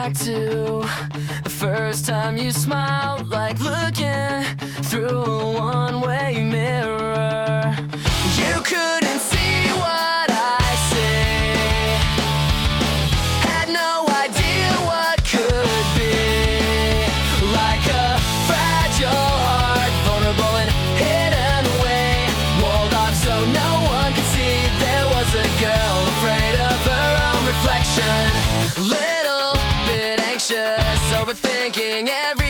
back to the first time you smiled, like looking through a one-way mirror. You couldn't see what I see, had no idea what could be. Like a fragile heart, vulnerable and hidden away, walled off so no one could see. There was a girl afraid of her own reflection, little bit anxious, overthinking every